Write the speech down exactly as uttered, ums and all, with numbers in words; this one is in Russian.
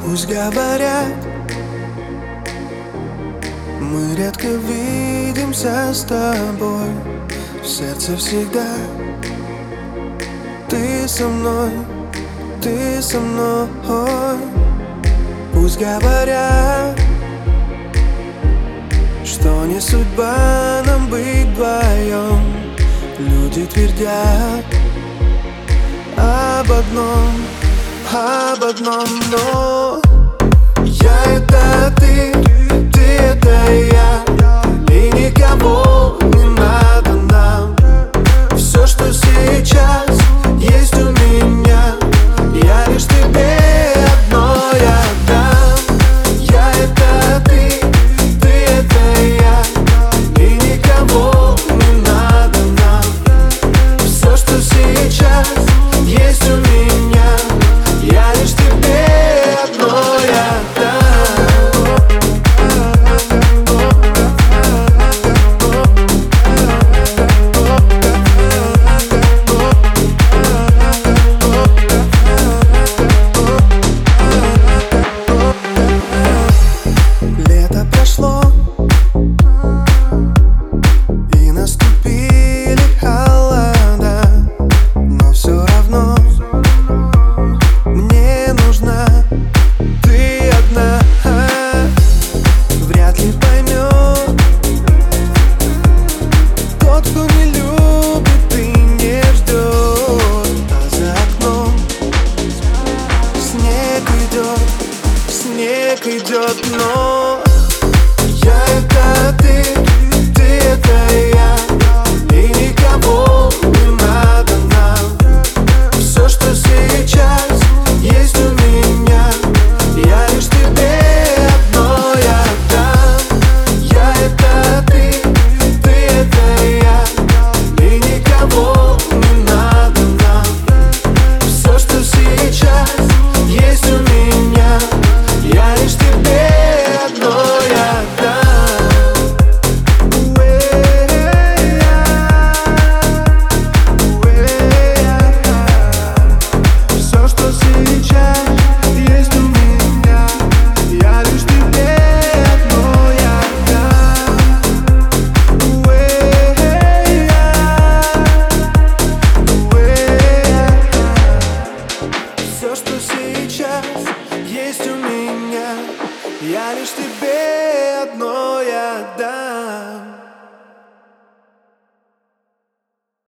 Пусть говорят, мы редко видимся с тобой. В сердце всегда ты со мной, ты со мной. Пусть говорят, что не судьба нам быть вдвоем. Люди твердят об одном, об одном, но я — это ты, ты — это я, и никого не надо нам. Все, что сейчас есть у меня, я лишь тебе одной отдам. Я — это ты, ты — это я, и никого не надо нам. Все, что сейчас есть у меня, я лишь тебе одной отдам. Лето прошло, и наступили холода, но все равно мне нужна ты одна. Вряд ли поймет тот, кто не любит и не ждет. А за окном снег идет, снег идет, но